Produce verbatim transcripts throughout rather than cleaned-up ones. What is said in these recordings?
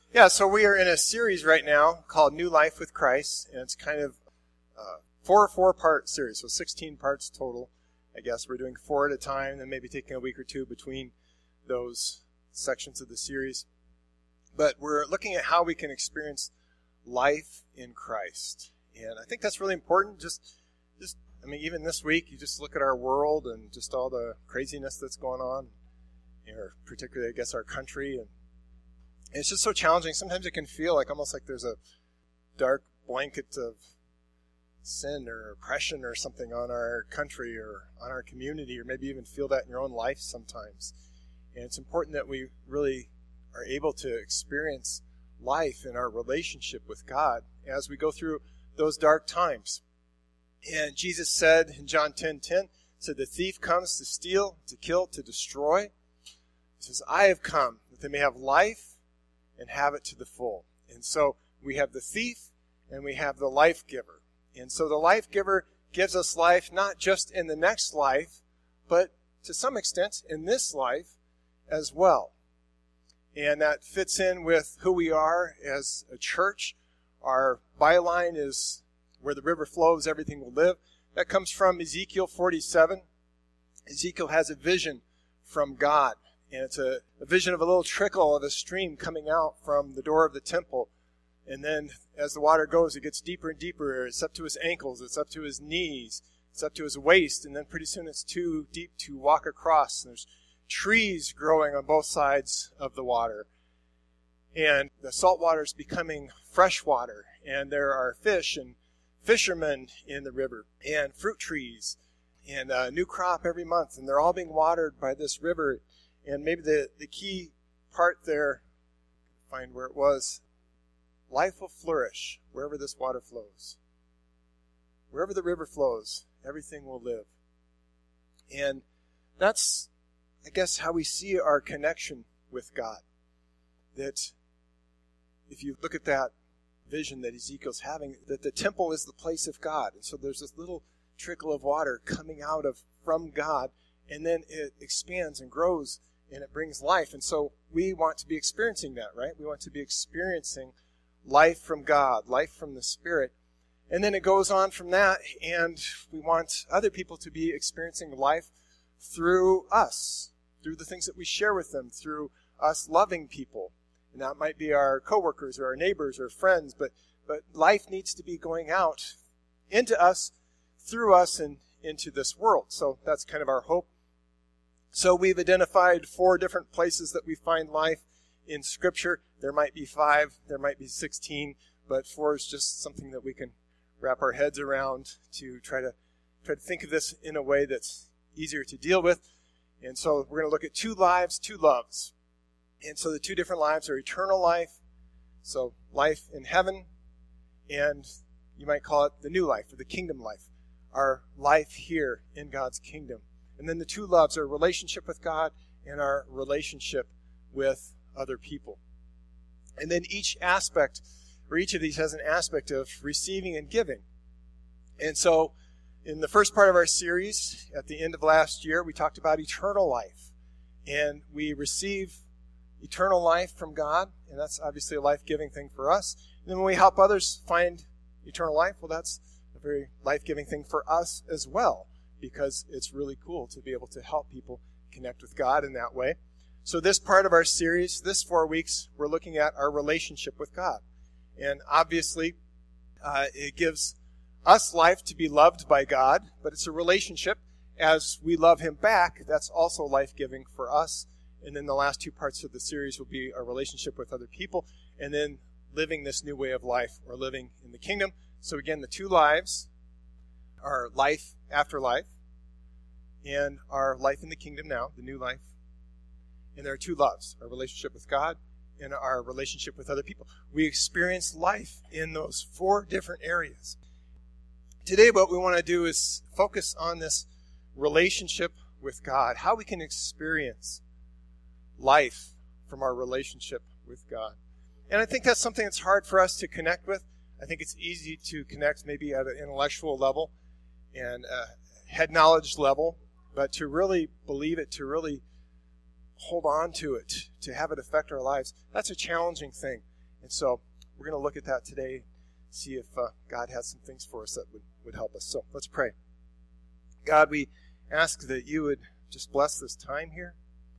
Yeah, so we are in a series right now called New Life with Christ, and it's kind of a four four-part series, so sixteen parts total. I guess we're doing four at a time, and maybe taking a week or two between those sections of the series. But we're looking at how we can experience life in Christ, and I think that's really important. Just, just, I mean, even this week, you just look at our world and just all the craziness that's going on, or particularly, I guess, our country, and it's just so challenging. Sometimes it can feel like almost like there's a dark blanket of sin or oppression or something on our country or on our community, or maybe even feel that in your own life sometimes. And it's important that we really are able to experience life in our relationship with God as we go through those dark times. And Jesus said in John ten ten, said, "The thief comes to steal, to kill, to destroy." He says, "I have come that they may have life and have it to the full." And so we have the thief and we have the life giver. And so the life giver gives us life not just in the next life, but to some extent in this life as well. And that fits in with who we are as a church. Our byline is where the river flows, everything will live. That comes from Ezekiel forty-seven. Ezekiel has a vision from God. And it's a, a vision of a little trickle of a stream coming out from the door of the temple. And then as the water goes, it gets deeper and deeper. It's up to his ankles. It's up to his knees. It's up to his waist. And then pretty soon it's too deep to walk across. And there's trees growing on both sides of the water. And the salt water is becoming fresh water. And there are fish and fishermen in the river and fruit trees and a new crop every month. And they're all being watered by this river. And maybe the, the key part there, find where it was, life will flourish wherever this water flows. Wherever the river flows, everything will live. And that's, I guess, how we see our connection with God. That if you look at that vision that Ezekiel's having, that the temple is the place of God. And so there's this little trickle of water coming out of from God, and then it expands and grows and it brings life. And so we want to be experiencing that, right? We want to be experiencing life from God, life from the Spirit. And then it goes on from that, and we want other people to be experiencing life through us, through the things that we share with them, through us loving people. And that might be our coworkers or our neighbors or friends, but, but life needs to be going out into us, through us, and into this world. So that's kind of our hope. So we've identified four different places that we find life in Scripture. There might be five, there might be sixteen, but four is just something that we can wrap our heads around to try to try to think of this in a way that's easier to deal with. And so we're going to look at two lives, two loves. And so the two different lives are eternal life, so life in heaven, and you might call it the new life or the kingdom life, our life here in God's kingdom. And then the two loves are relationship with God and our relationship with other people. And then each aspect, or each of these has an aspect of receiving and giving. And so in the first part of our series, at the end of last year, we talked about eternal life. And we receive eternal life from God, and that's obviously a life-giving thing for us. And then when we help others find eternal life, well, that's a very life-giving thing for us as well, because it's really cool to be able to help people connect with God in that way. So this part of our series, this four weeks, we're looking at our relationship with God. And obviously, uh, it gives us life to be loved by God, but it's a relationship. As we love Him back, that's also life-giving for us. And then the last two parts of the series will be our relationship with other people, and then living this new way of life, or living in the kingdom. So again, the two lives are life after life, and our life in the kingdom now, the new life. And there are two loves, our relationship with God and our relationship with other people. We experience life in those four different areas. Today what we want to do is focus on this relationship with God, how we can experience life from our relationship with God. And I think that's something that's hard for us to connect with. I think it's easy to connect maybe at an intellectual level and a head knowledge level, but to really believe it, to really hold on to it, to have it affect our lives, that's a challenging thing. And so we're going to look at that today, see if uh, God has some things for us that would, would help us. So let's pray. God, we ask that you would just bless this time here.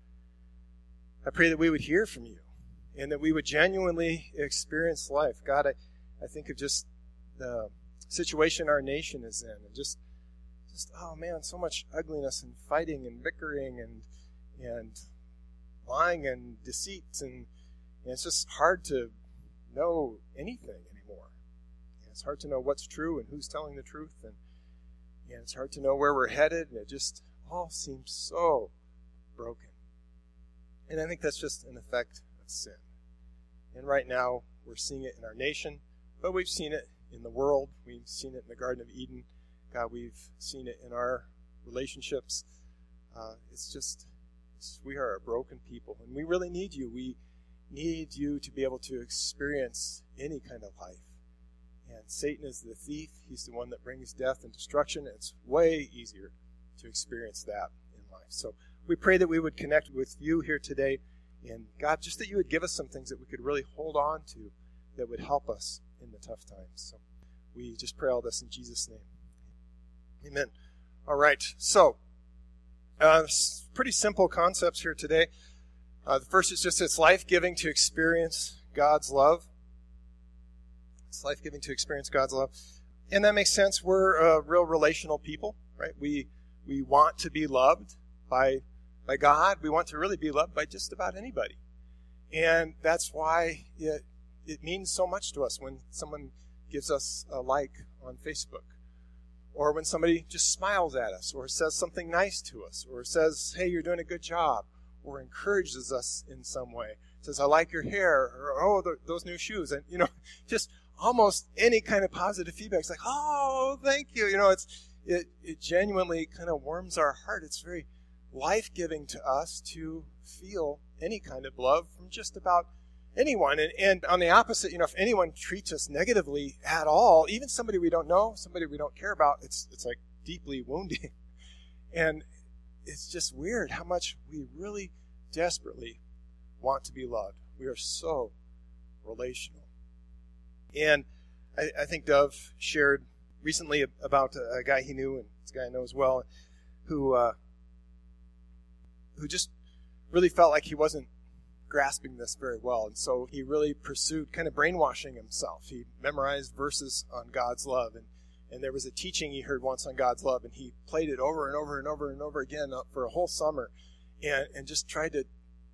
I pray that we would hear from you and that we would genuinely experience life. God, I, I think of just the situation our nation is in and just, just oh man, so much ugliness and fighting and bickering and and lying and deceit, and, and it's just hard to know anything anymore. And it's hard to know what's true and who's telling the truth, and, and it's hard to know where we're headed, and it just all seems so broken. And I think that's just an effect of sin. And right now, we're seeing it in our nation, but we've seen it in the world. We've seen it in the Garden of Eden. God, we've seen it in our relationships. Uh, it's just, it's, we are a broken people, and we really need you. We need you to be able to experience any kind of life. And Satan is the thief. He's the one that brings death and destruction. It's way easier to experience that in life. So we pray that we would connect with you here today. And God, just that you would give us some things that we could really hold on to that would help us in the tough times. So we just pray all this in Jesus' name. Amen. All right. So uh, pretty simple concepts here today. Uh, the first is just it's life-giving to experience God's love. It's life-giving to experience God's love. And that makes sense. We're a real relational people, right? We we want to be loved by by God. We want to really be loved by just about anybody. And that's why it, it means so much to us when someone gives us a like on Facebook, or when somebody just smiles at us, or says something nice to us, or says, hey, you're doing a good job, or encourages us in some way, says, I like your hair, or oh, the, those new shoes, and, you know, just almost any kind of positive feedback. It's like, oh, thank you. You know, it's it, it genuinely kind of warms our heart. It's very life-giving to us to feel any kind of love from just about anyone. And, and on the opposite, you know, if anyone treats us negatively at all, even somebody we don't know, somebody we don't care about, it's it's like deeply wounding. And it's just weird how much we really desperately want to be loved. We are so relational. And I, I think Dove shared recently about a, a guy he knew, and this guy I know as well, who uh, who just really felt like he wasn't grasping this very well. And so he really pursued kind of brainwashing himself. He memorized verses on God's love. And, and there was a teaching he heard once on God's love, and he played it over and over and over and over again for a whole summer, and, and just tried to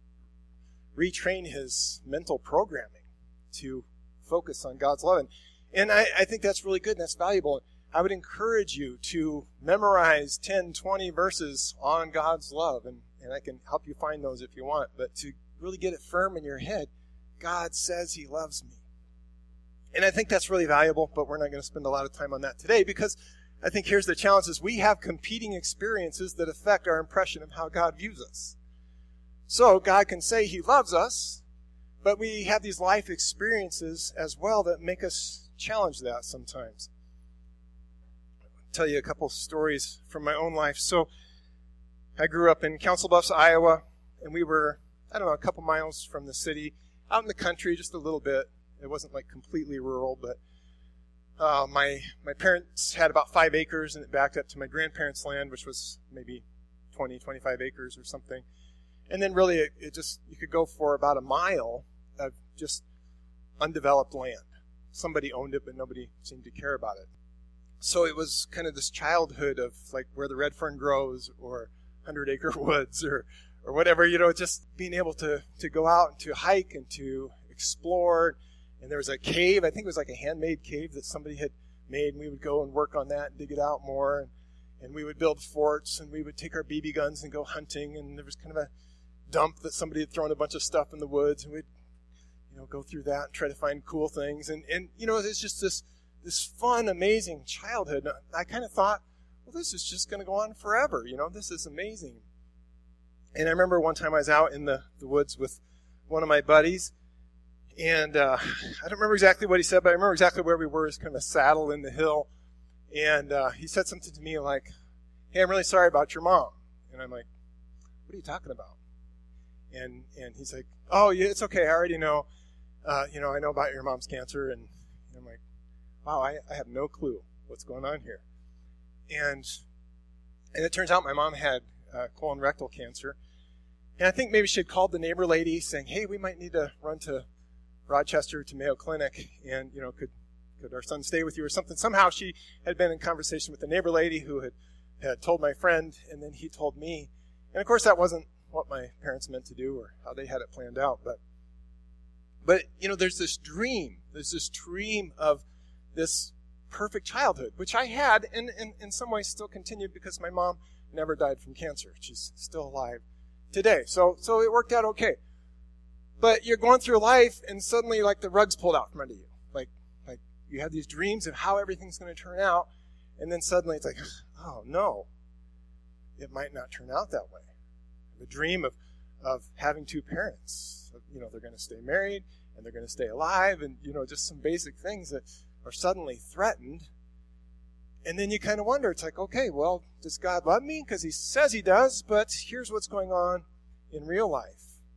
retrain his mental programming to focus on God's love. And, and I, I think that's really good and that's valuable. I would encourage you to memorize ten, twenty verses on God's love, and, and I can help you find those if you want, but to really get it firm in your head, God says he loves me. And I think that's really valuable, but we're not going to spend a lot of time on that today, because I think here's the challenge is we have competing experiences that affect our impression of how God views us. So God can say he loves us, but we have these life experiences as well that make us challenge that sometimes. I'll tell you a couple stories from my own life. So I grew up in Council Bluffs, Iowa, and we were, I don't know, a couple miles from the city, out in the country just a little bit. It wasn't like completely rural, but uh, my my parents had about five acres, and it backed up to my grandparents' land, which was maybe twenty, twenty-five acres or something. And then really it, it just, you could go for about a mile of just undeveloped land. Somebody owned it, but nobody seemed to care about it. So it was kind of this childhood of like where the red fern grows, or hundred acre woods, or or whatever, you know, just being able to, to go out and to hike and to explore. And there was a cave, I think it was like a handmade cave that somebody had made, and we would go and work on that and dig it out more. And, and we would build forts, and we would take our B B guns and go hunting. And there was kind of a dump that somebody had thrown a bunch of stuff in the woods, and we'd, you know, go through that and try to find cool things. And, and you know, it's just this, this fun, amazing childhood. I kind of thought, well, this is just going to go on forever. You know, this is amazing. And I remember one time I was out in the, the woods with one of my buddies, and uh, I don't remember exactly what he said, but I remember exactly where we were. It's kind of a saddle in the hill, and uh, he said something to me like, hey, I'm really sorry about your mom. And I'm like, what are you talking about? And and he's like, oh, yeah, it's okay, I already know. uh, you know, I know about your mom's cancer. And I'm like, wow, I, I have no clue what's going on here. And and it turns out my mom had uh, colon rectal cancer. And I think maybe she had called the neighbor lady saying, hey, we might need to run to Rochester to Mayo Clinic, and, you know, could could our son stay with you or something. Somehow she had been in conversation with the neighbor lady who had, had told my friend, and then he told me. And, of course, that wasn't what my parents meant to do or how they had it planned out. But, but you know, there's this dream. There's this dream of this perfect childhood, which I had, and, and in some ways still continued because my mom never died from cancer. She's still alive today. So so it worked out okay. But you're going through life, and suddenly, like, the rug's pulled out from under you. Like, like you have these dreams of how everything's going to turn out, and then suddenly it's like, oh, no, it might not turn out that way. The dream of, of having two parents, you know, they're going to stay married, and they're going to stay alive, and, you know, just some basic things that are suddenly threatened. And then you kind of wonder, it's like, okay, well, does God love me? Because he says he does, but here's what's going on in real life.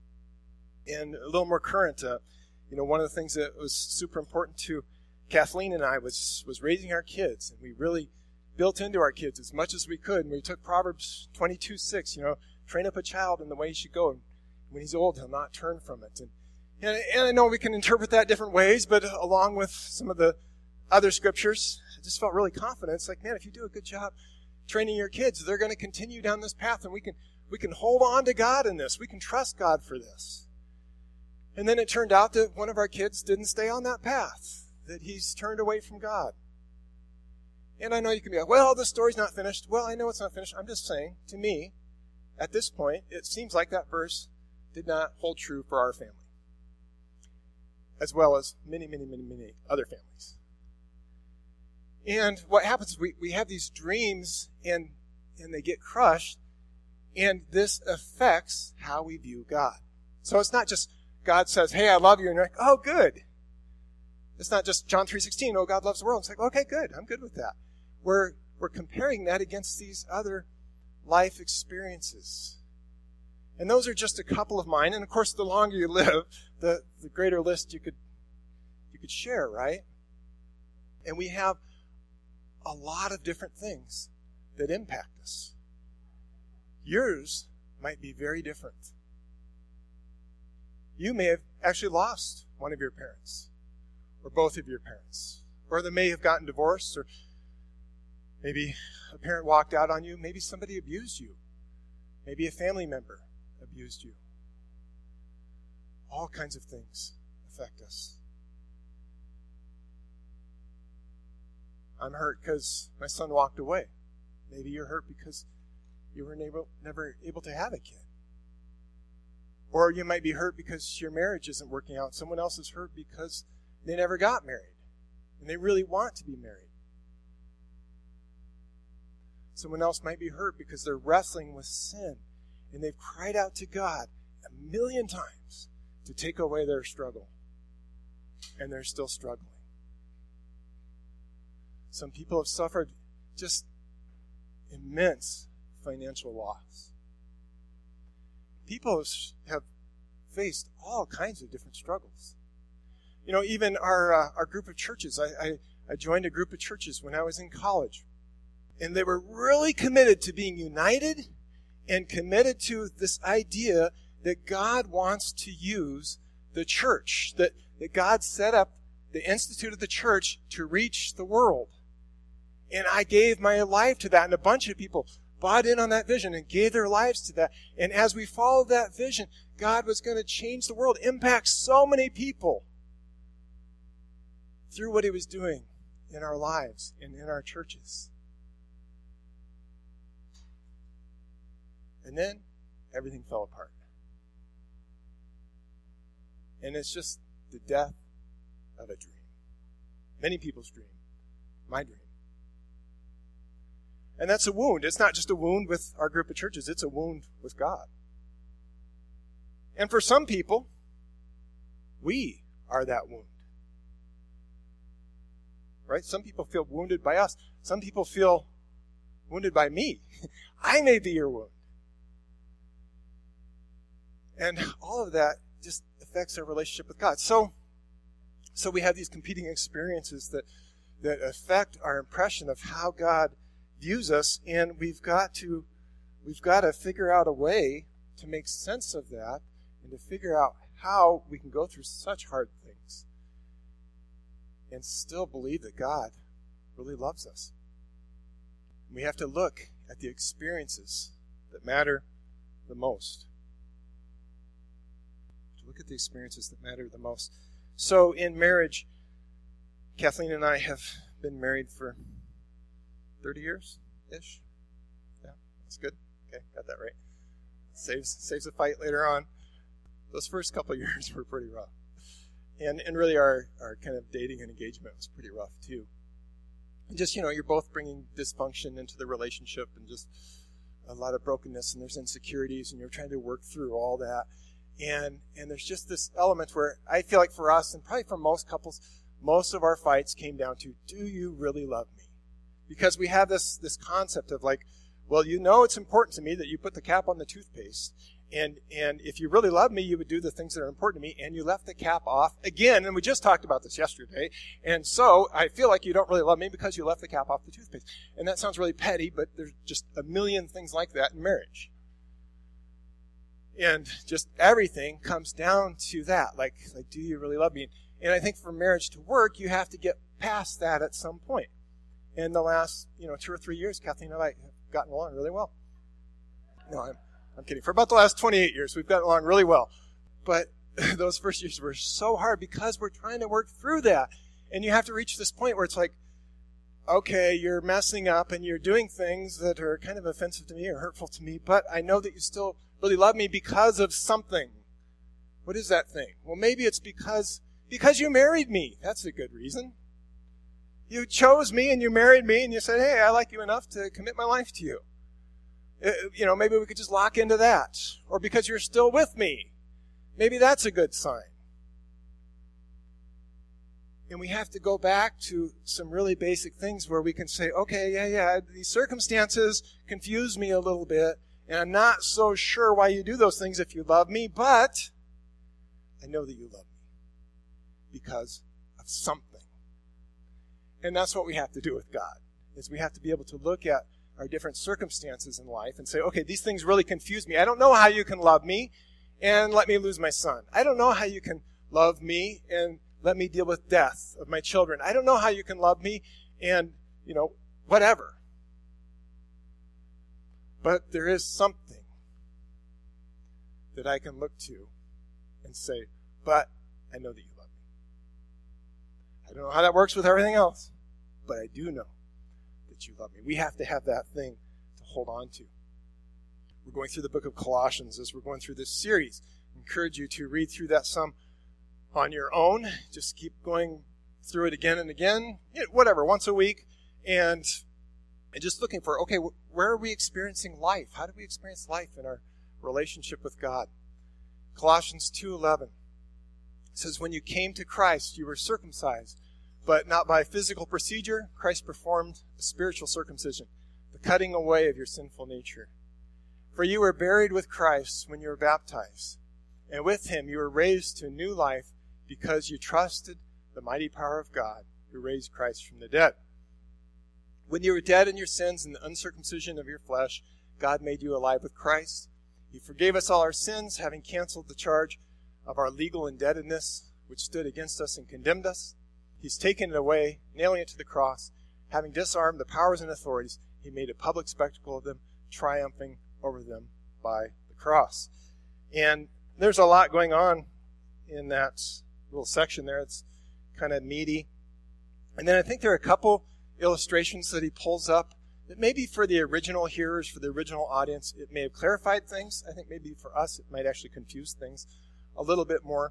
And a little more current, uh, you know, one of the things that was super important to Kathleen and I was was raising our kids. And we really built into our kids as much as we could. And we took Proverbs twenty-two six, you know, train up a child in the way he should go. And when he's old, he'll not turn from it. And, and, and I know we can interpret that different ways, but along with some of the other scriptures, I just felt really confident. It's like, man, if you do a good job training your kids, they're going to continue down this path. And we can we can hold on to God in this. We can trust God for this. And then it turned out that one of our kids didn't stay on that path, that he's turned away from God. And I know you can be like, well, the story's not finished. Well, I know it's not finished. I'm just saying, to me, at this point, it seems like that verse did not hold true for our family, as well as many, many, many, many other families. And what happens is we, we have these dreams, and, and they get crushed, and this affects how we view God. So it's not just God says, hey, I love you, and you're like, oh, good. It's not just John three sixteen, oh, God loves the world. It's like, okay, good, I'm good with that. We're, we're comparing that against these other life experiences. And those are just a couple of mine. And, of course, the longer you live, the, the greater list you could you could share, right? And we have a lot of different things that impact us. Yours might be very different. You may have actually lost one of your parents, or both of your parents, or they may have gotten divorced, or maybe a parent walked out on you, maybe somebody abused you, maybe a family member abused you. All kinds of things affect us. I'm hurt because my son walked away. Maybe you're hurt because you were able, never able to have a kid. Or you might be hurt because your marriage isn't working out. Someone else is hurt because they never got married, and they really want to be married. Someone else might be hurt because they're wrestling with sin, and they've cried out to God a million times to take away their struggle, and they're still struggling. Some people have suffered just immense financial loss. People have faced all kinds of different struggles. You know, even our uh, our group of churches, I, I, I joined a group of churches when I was in college. And they were really committed to being united and committed to this idea that God wants to use the church, that, that God set up the institute of the church to reach the world. And I gave my life to that, and a bunch of people bought in on that vision and gave their lives to that. And as we followed that vision, God was going to change the world, impact so many people through what he was doing in our lives and in our churches. And then everything fell apart. And it's just the death of a dream. Many people's dream. My dream. And that's a wound. It's not just a wound with our group of churches. It's a wound with God. And for some people, we are that wound. Right? Some people feel wounded by us. Some people feel wounded by me. I may be your wound. And all of that just affects our relationship with God. So, So we have these competing experiences that, that affect our impression of how God views us, and we've got to we've got to figure out a way to make sense of that and to figure out how we can go through such hard things and still believe that God really loves us. We have to look at the experiences that matter the most. To look at the experiences that matter the most. So in marriage, Kathleen and I have been married for thirty years-ish. Yeah, that's good. Okay, got that right. Saves saves a fight later on. Those first couple of years were pretty rough. And and really our, our kind of dating and engagement was pretty rough too. And just, you know, you're both bringing dysfunction into the relationship and just a lot of brokenness, and there's insecurities, and you're trying to work through all that. And and there's just this element where I feel like for us, and probably for most couples, most of our fights came down to, do you really love me? Because we have this this concept of like, well, you know it's important to me that you put the cap on the toothpaste. And and if you really love me, you would do the things that are important to me, and you left the cap off again, and we just talked about this yesterday, and so I feel like you don't really love me because you left the cap off the toothpaste. And that sounds really petty, but there's just a million things like that in marriage. And just everything comes down to that, like, like do you really love me? And I think for marriage to work, you have to get past that at some point. In the last, you know, two or three years, Kathleen and I have gotten along really well. No, I'm I'm kidding. For about the last twenty-eight years, we've gotten along really well. But those first years were so hard because we're trying to work through that. And you have to reach this point where it's like, okay, you're messing up and you're doing things that are kind of offensive to me or hurtful to me, but I know that you still really love me because of something. What is that thing? Well, maybe it's because because you married me. That's a good reason. You chose me and you married me and you said, hey, I like you enough to commit my life to you. You know, maybe we could just lock into that. Or because you're still with me. Maybe that's a good sign. And we have to go back to some really basic things where we can say, okay, yeah, yeah, these circumstances confuse me a little bit, and I'm not so sure why you do those things if you love me, but I know that you love me because of something. And that's what we have to do with God, is we have to be able to look at our different circumstances in life and say, okay, these things really confuse me. I don't know how you can love me and let me lose my son. I don't know how you can love me and let me deal with death of my children. I don't know how you can love me and, you know, whatever. But there is something that I can look to and say, but I know that you love me. I don't know how that works with everything else, but I do know that you love me. We have to have that thing to hold on to. We're going through the book of Colossians as we're going through this series. I encourage you to read through that some on your own. Just keep going through it again and again, whatever, once a week, and, and just looking for, okay, where are we experiencing life? How do we experience life in our relationship with God? Colossians two eleven says, when you came to Christ, you were circumcised, but not by physical procedure. Christ performed a spiritual circumcision, the cutting away of your sinful nature. For you were buried with Christ when you were baptized, and with him you were raised to new life because you trusted the mighty power of God who raised Christ from the dead. When you were dead in your sins and the uncircumcision of your flesh, God made you alive with Christ. He forgave us all our sins, having canceled the charge of our legal indebtedness, which stood against us and condemned us. He's taken it away, nailing it to the cross. Having disarmed the powers and authorities, he made a public spectacle of them, triumphing over them by the cross. And there's a lot going on in that little section there. It's kind of meaty. And then I think there are a couple illustrations that he pulls up that maybe for the original hearers, for the original audience, it may have clarified things. I think maybe for us it might actually confuse things a little bit more.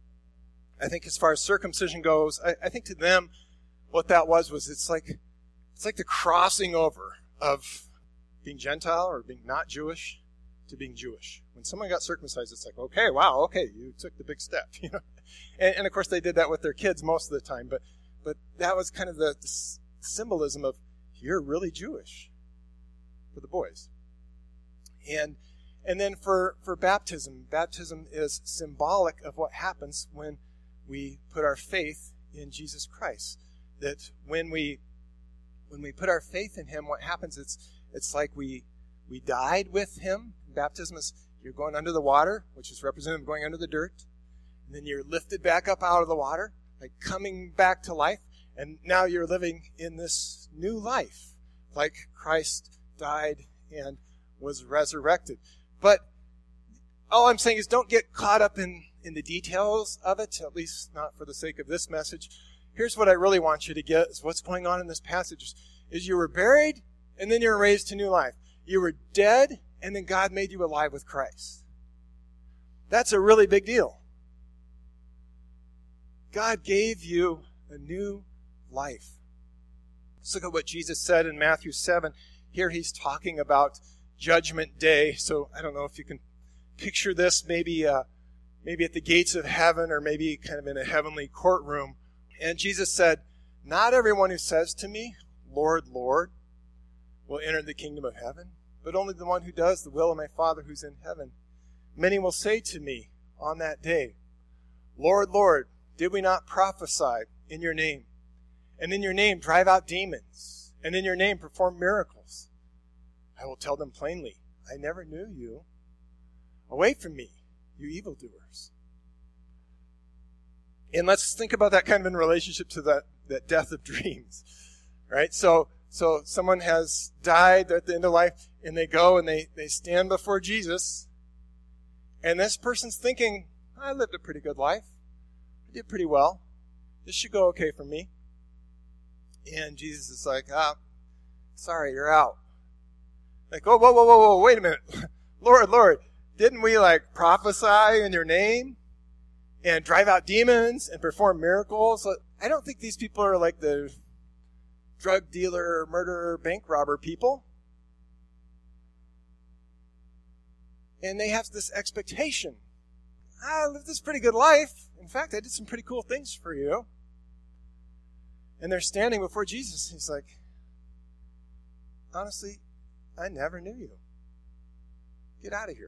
I think as far as circumcision goes, I, I think to them what that was was it's like it's like the crossing over of being Gentile or being not Jewish to being Jewish. When someone got circumcised, it's like, okay, wow, okay, you took the big step, you know. And, and of course, they did that with their kids most of the time, but but that was kind of the, the symbolism of you're really Jewish for the boys. And and then for for baptism, baptism is symbolic of what happens when we put our faith in Jesus Christ. That when we when we put our faith in him, what happens, it's it's like we we died with him. Baptism is you're going under the water, which is representative of going under the dirt. And then you're lifted back up out of the water, like coming back to life. And now you're living in this new life, like Christ died and was resurrected. But all I'm saying is don't get caught up in, in the details of it, at least not for the sake of this message. Here's what I really want you to get, is what's going on in this passage is you were buried and then you were raised to new life. You were dead and then God made you alive with Christ. That's a really big deal. God gave you a new life. Let's look at what Jesus said in Matthew seven. Here he's talking about Judgment Day. So I don't know if you can picture this, maybe uh, maybe at the gates of heaven or maybe kind of in a heavenly courtroom. And Jesus said, "Not everyone who says to me, 'Lord, Lord,' will enter the kingdom of heaven, but only the one who does the will of my Father who's in heaven. Many will say to me on that day, 'Lord, Lord, did we not prophesy in your name? And in your name drive out demons? And in your name perform miracles?' I will tell them plainly, 'I never knew you. Away from me, you evildoers.'" And let's think about that kind of in relationship to that, that death of dreams. Right? So so someone has died, they're at the end of life, and they go and they, they stand before Jesus. And this person's thinking, "I lived a pretty good life. I did pretty well. This should go okay for me." And Jesus is like, "Ah, sorry, you're out." Like, "Oh, whoa, whoa, whoa, whoa, wait a minute. Lord, Lord, didn't we like prophesy in your name and drive out demons and perform miracles?" I don't think these people are like the drug dealer, murderer, bank robber people. And they have this expectation. "I lived this pretty good life. In fact, I did some pretty cool things for you." And they're standing before Jesus. He's like, "Honestly, I never knew you. Get out of here."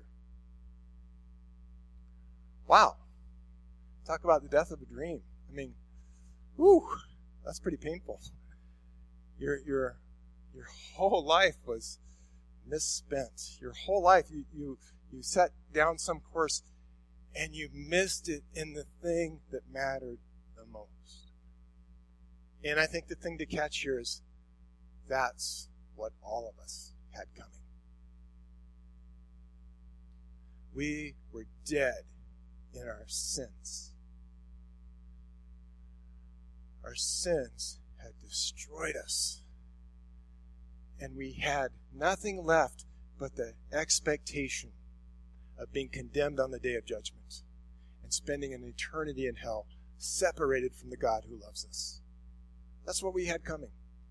Wow. Talk about the death of a dream. I mean, whew, that's pretty painful. Your your your whole life was misspent. Your whole life you you you set down some course and you missed it in the thing that mattered the most. And I think the thing to catch here is that's what all of us had coming. We were dead in our sins. Our sins had destroyed us. And we had nothing left but the expectation of being condemned on the day of judgment and spending an eternity in hell, separated from the God who loves us. That's what we had coming.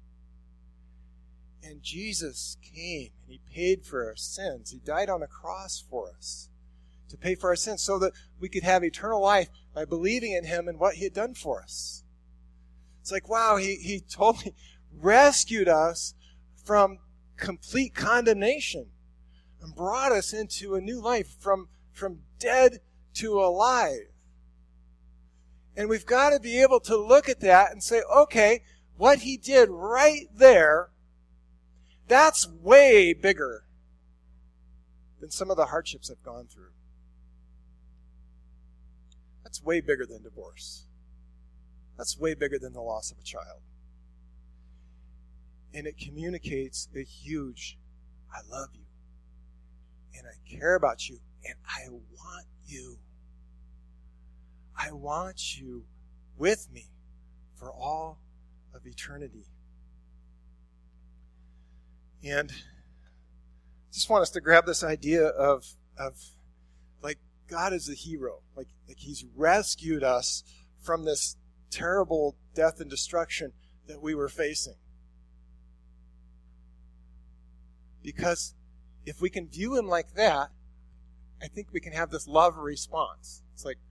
And Jesus came and he paid for our sins. He died on a cross for us to pay for our sins so that we could have eternal life by believing in him and what he had done for us. It's like, wow, he, he totally rescued us from complete condemnation and brought us into a new life, from, from dead to alive. And we've got to be able to look at that and say, okay, what he did right there, that's way bigger than some of the hardships I've gone through. That's way bigger than divorce. That's way bigger than the loss of a child. And it communicates a huge, I love you, and I care about you, and I want you. I want you with me for all of eternity. And I just want us to grab this idea of, of like, God is a hero. Like, like he's rescued us from this terrible death and destruction that we were facing. Because if we can view him like that, I think we can have this love response. It's like,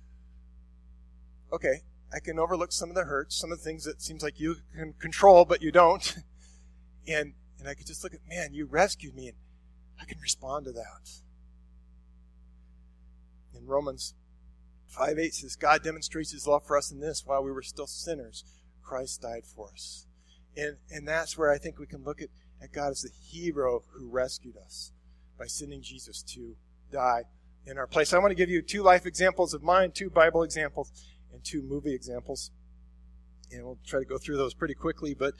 okay, I can overlook some of the hurts, some of the things that seems like you can control, but you don't. And and I could just look at, man, you rescued me, and I can respond to that. In Romans five eight says, God demonstrates his love for us in this: while we were still sinners, Christ died for us. And and that's where I think we can look at, at God as the hero who rescued us by sending Jesus to die in our place. I want to give you two life examples of mine, two Bible examples, and two movie examples. And we'll try to go through those pretty quickly. But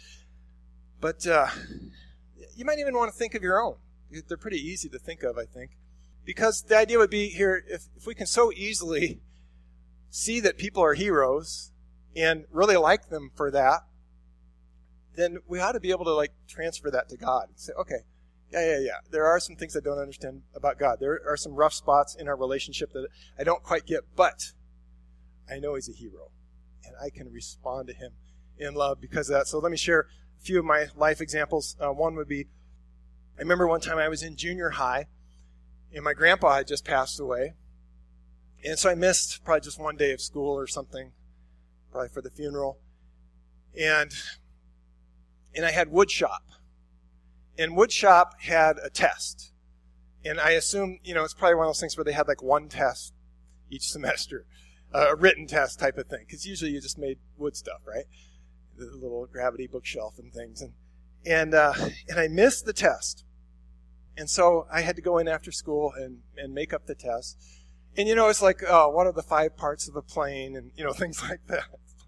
but uh, you might even want to think of your own. They're pretty easy to think of, I think. Because the idea would be here, if, if we can so easily see that people are heroes and really like them for that, then we ought to be able to like transfer that to God and say, okay, yeah, yeah, yeah. There are some things I don't understand about God. There are some rough spots in our relationship that I don't quite get, but I know he's a hero, and I can respond to him in love because of that. So let me share a few of my life examples. Uh, one would be, I remember one time I was in junior high, and my grandpa had just passed away, and so I missed probably just one day of school or something, probably for the funeral, and and I had wood shop. And wood shop had a test. And I assume, you know, it's probably one of those things where they had like one test each semester, uh, a written test type of thing. Because usually you just made wood stuff, right? The little gravity bookshelf and things. And and uh, and I missed the test. And so I had to go in after school and, and make up the test. And, you know, it's like, oh, what are the five parts of a plane? And, you know, things like that.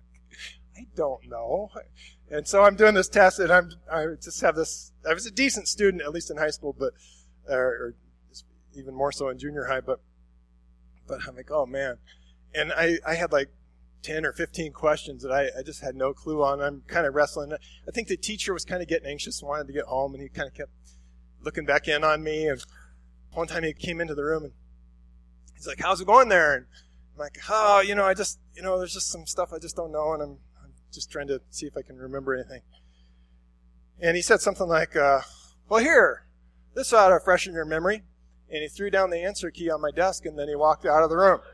I don't know. And so I'm doing this test, and I'm I just have this. I was a decent student, at least in high school, but or, or even more so in junior high. But but I'm like, oh man, and I, I had like ten or fifteen questions that I, I just had no clue on. I'm kind of wrestling. I think the teacher was kind of getting anxious, and wanted to get home, and he kind of kept looking back in on me. And one time he came into the room, and he's like, "How's it going there?" And I'm like, "Oh, you know, I just you know, there's just some stuff I just don't know, and I'm." just trying to see if I can remember anything. And he said something like, uh, well, here, this ought to freshen your memory. And he threw down the answer key on my desk, and then he walked out of the room.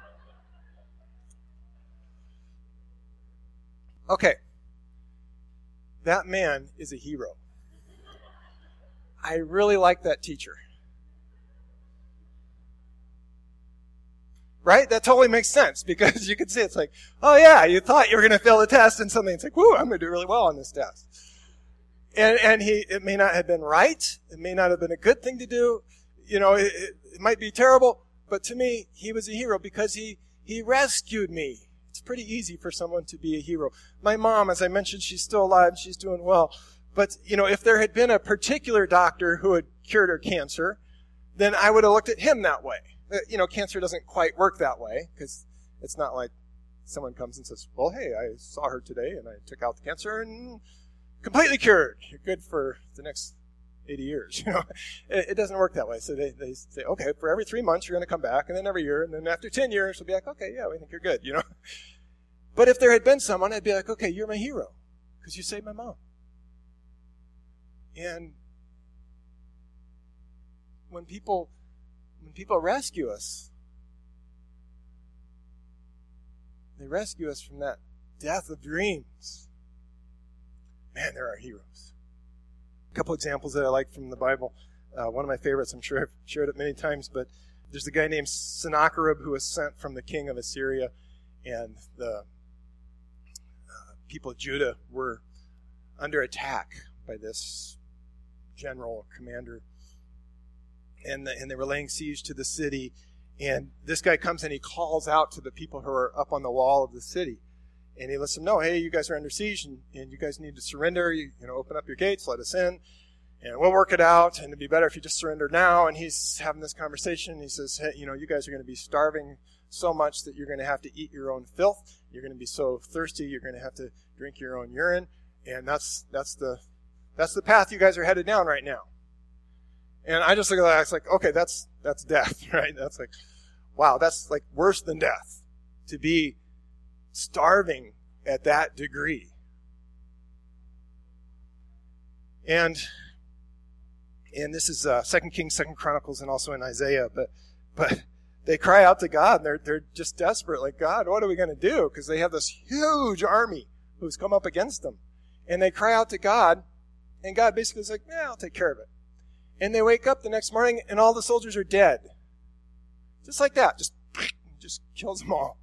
Okay. That man is a hero. I really like that teacher. Right? That totally makes sense, because you can see it's like, oh yeah, you thought you were going to fail the test, and suddenly it's like, whoo, I'm going to do really well on this test. And and he, it may not have been right. It may not have been a good thing to do. You know, it, it might be terrible, but to me, he was a hero because he, he rescued me. It's pretty easy for someone to be a hero. My mom, as I mentioned, she's still alive. She's doing well. But, you know, if there had been a particular doctor who had cured her cancer, then I would have looked at him that way. You know, cancer doesn't quite work that way, because it's not like someone comes and says, well, hey, I saw her today and I took out the cancer and completely cured. You're good for the next eighty years. You know, it, it doesn't work that way. So they, they say, okay, for every three months you're going to come back, and then every year, and then after ten years we'll be like, okay, yeah, we think you're good, you know. But if there had been someone, I'd be like, okay, you're my hero because you saved my mom. And when people When people rescue us, they rescue us from that death of dreams. Man, they're our heroes. A couple examples that I like from the Bible. Uh, one of my favorites, I'm sure I've shared it many times, but there's a guy named Sennacherib who was sent from the king of Assyria, and the uh, people of Judah were under attack by this general commander. And, the, and they were laying siege to the city. And this guy comes and he calls out to the people who are up on the wall of the city. And he lets them know, hey, you guys are under siege, and, and you guys need to surrender. You, you know, open up your gates, let us in, and we'll work it out. And it'd be better if you just surrender now. And he's having this conversation. He says, hey, you know, you guys are going to be starving so much that you're going to have to eat your own filth. You're going to be so thirsty, you're going to have to drink your own urine. And that's that's the that's the path you guys are headed down right now. And I just look at that, it's like, okay, that's that's death, right? That's like, wow, that's like worse than death, to be starving at that degree. And and this is uh, Second Kings, Second Chronicles, and also in Isaiah, but but they cry out to God, and they're they're just desperate, like, God, what are we going to do? Because they have this huge army who's come up against them. And they cry out to God, and God basically is like, yeah, I'll take care of it. And they wake up the next morning, and all the soldiers are dead. Just like that. Just, just just kills them all.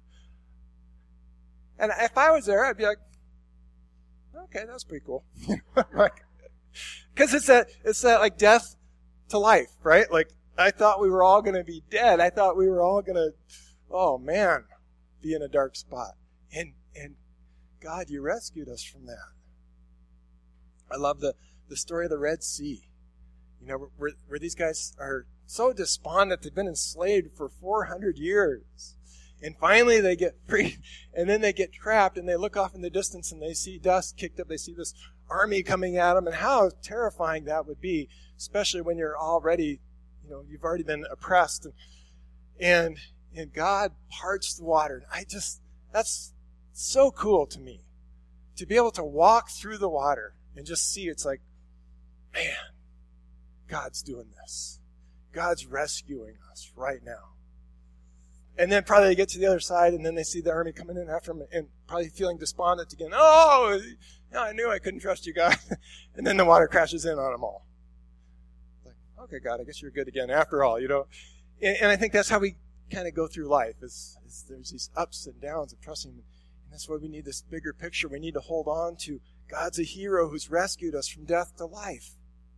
And if I was there, I'd be like, okay, that's pretty cool. Because it's that, it's that like death to life, right? Like, I thought we were all going to be dead. I thought we were all going to, oh man, be in a dark spot. And, and God, you rescued us from that. I love the, the story of the Red Sea. You know, where, where these guys are so despondent. They've been enslaved for four hundred years. And finally they get free, and then they get trapped, and they look off in the distance, and they see dust kicked up. They see this army coming at them, and how terrifying that would be, especially when you're already, you know, you've already been oppressed. And and, and God parts the water. And I just, that's so cool to me, to be able to walk through the water and just see. It's like, man, God's doing this. God's rescuing us right now. And then probably they get to the other side, and then they see the army coming in after them, and probably feeling despondent again. Oh, yeah, I knew I couldn't trust you, God. And then the water crashes in on them all. Like, okay, God, I guess you're good again after all, you know. And, and I think that's how we kind of go through life, is, is there's these ups and downs of trusting. And that's why we need this bigger picture. We need to hold on to God's a hero who's rescued us from death to life,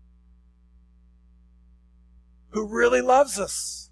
who really loves us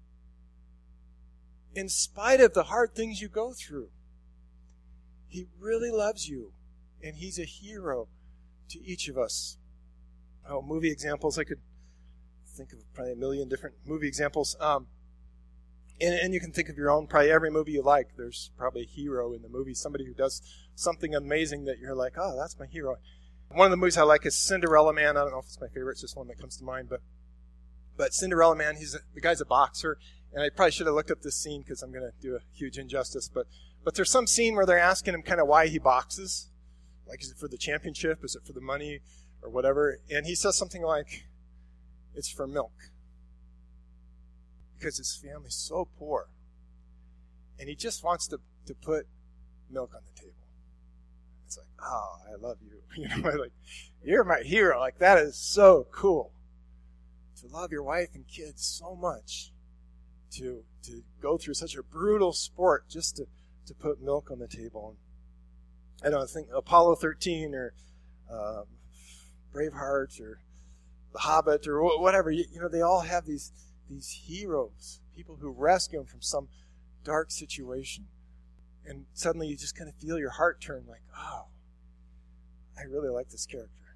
in spite of the hard things you go through. He really loves you, and he's a hero to each of us. Oh, movie examples. I could think of probably a million different movie examples. Um, and, and you can think of your own, probably every movie you like. There's probably a hero in the movie, somebody who does something amazing that you're like, oh, that's my hero. One of the movies I like is Cinderella Man. I don't know if it's my favorite. It's just one that comes to mind. But but Cinderella Man, he's a, the guy's a boxer. And I probably should have looked up this scene because I'm going to do a huge injustice. But but there's some scene where they're asking him kind of why he boxes. Like, is it for the championship? Is it for the money? Or whatever. And he says something like, it's for milk. Because his family's so poor. And he just wants to, to put milk on the table. It's like, oh, I love you. You know, like, you're my hero. Like, that is so cool. To love your wife and kids so much. To to go through such a brutal sport just to, to put milk on the table. I don't think Apollo thirteen or um, Braveheart or The Hobbit or whatever. You, you know, they all have these these heroes, people who rescue them from some dark situation. And suddenly you just kind of feel your heart turn like, oh, I really like this character.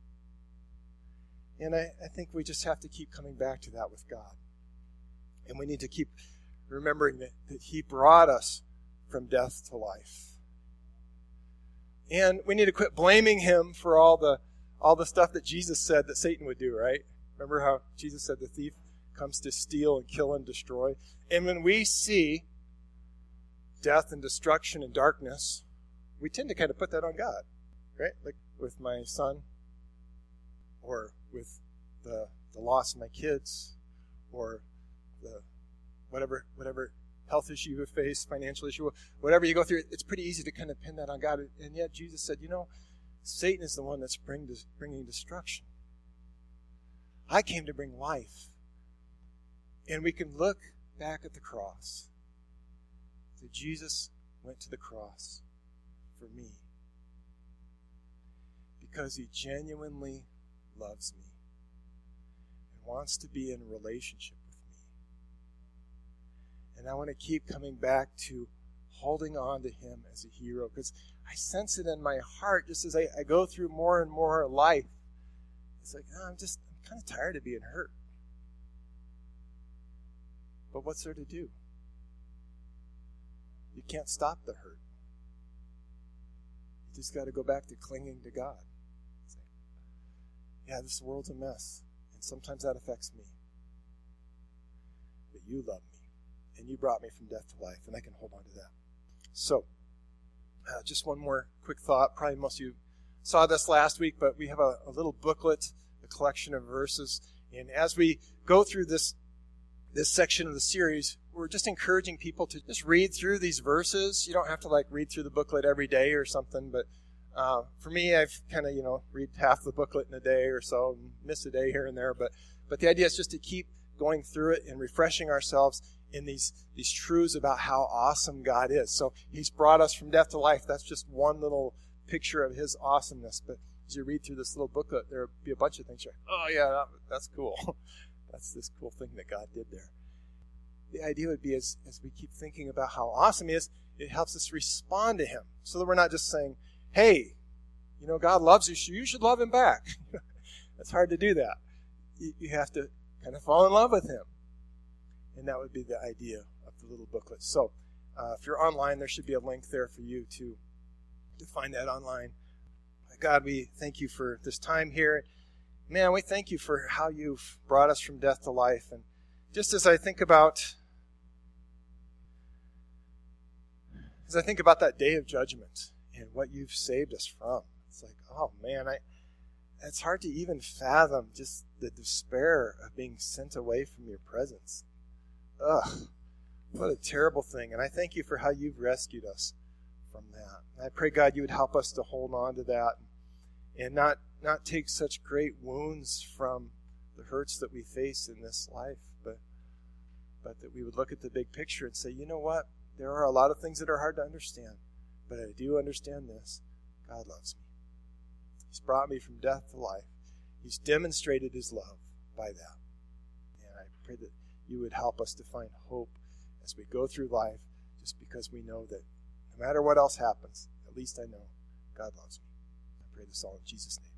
And I, I think we just have to keep coming back to that with God. And we need to keep remembering that, that he brought us from death to life. And we need to quit blaming him for all the all the stuff that Jesus said that Satan would do, right? Remember how Jesus said the thief comes to steal and kill and destroy? And when we see death and destruction and darkness, we tend to kind of put that on God, right? Like with my son, or with the, the loss of my kids, or the whatever whatever health issue you face, financial issue, whatever you go through, it's pretty easy to kind of pin that on God. And yet Jesus said, you know, Satan is the one that's bring, bringing destruction. I came to bring life. And we can look back at the cross. So Jesus went to the cross for me because he genuinely loves me and wants to be in a relationship with me. And I want to keep coming back to holding on to him as a hero, because I sense it in my heart just as I, I go through more and more life. It's like, oh, I'm just I'm kind of tired of being hurt. But what's there to do? You can't stop the hurt. You just got to go back to clinging to God. Say, yeah, this world's a mess, and sometimes that affects me. But you love me, and you brought me from death to life, and I can hold on to that. So, uh, just one more quick thought. Probably most of you saw this last week, but we have a, a little booklet, a collection of verses. And as we go through this this section of the series, we're just encouraging people to just read through these verses. You don't have to like read through the booklet every day or something, but uh, for me, I've kind of, you know, read half the booklet in a day or so and miss a day here and there. But, but the idea is just to keep going through it and refreshing ourselves in these, these truths about how awesome God is. So he's brought us from death to life. That's just one little picture of his awesomeness. But as you read through this little booklet, there'll be a bunch of things. You're like, oh, yeah, that, that's cool. That's this cool thing that God did there. The idea would be as, as we keep thinking about how awesome he is, it helps us respond to him so that we're not just saying, hey, you know, God loves you, so you should love him back. It's hard to do that. You, you have to kind of fall in love with him. And that would be the idea of the little booklet. So uh, if you're online, there should be a link there for you to, to find that online. God, we thank you for this time here. Man, we thank you for how you've brought us from death to life. And just as I think about, as I think about that day of judgment and what you've saved us from, it's like, oh man, I, it's hard to even fathom just the despair of being sent away from your presence. Ugh, what a terrible thing. And I thank you for how you've rescued us from that. And I pray, God, you would help us to hold on to that and not, not take such great wounds from the hurts that we face in this life, but, but that we would look at the big picture and say, you know what? There are a lot of things that are hard to understand, but I do understand this. God loves me. He's brought me from death to life. He's demonstrated his love by that. And I pray that you would help us to find hope as we go through life, just because we know that no matter what else happens, at least I know God loves me. I pray this all in Jesus' name.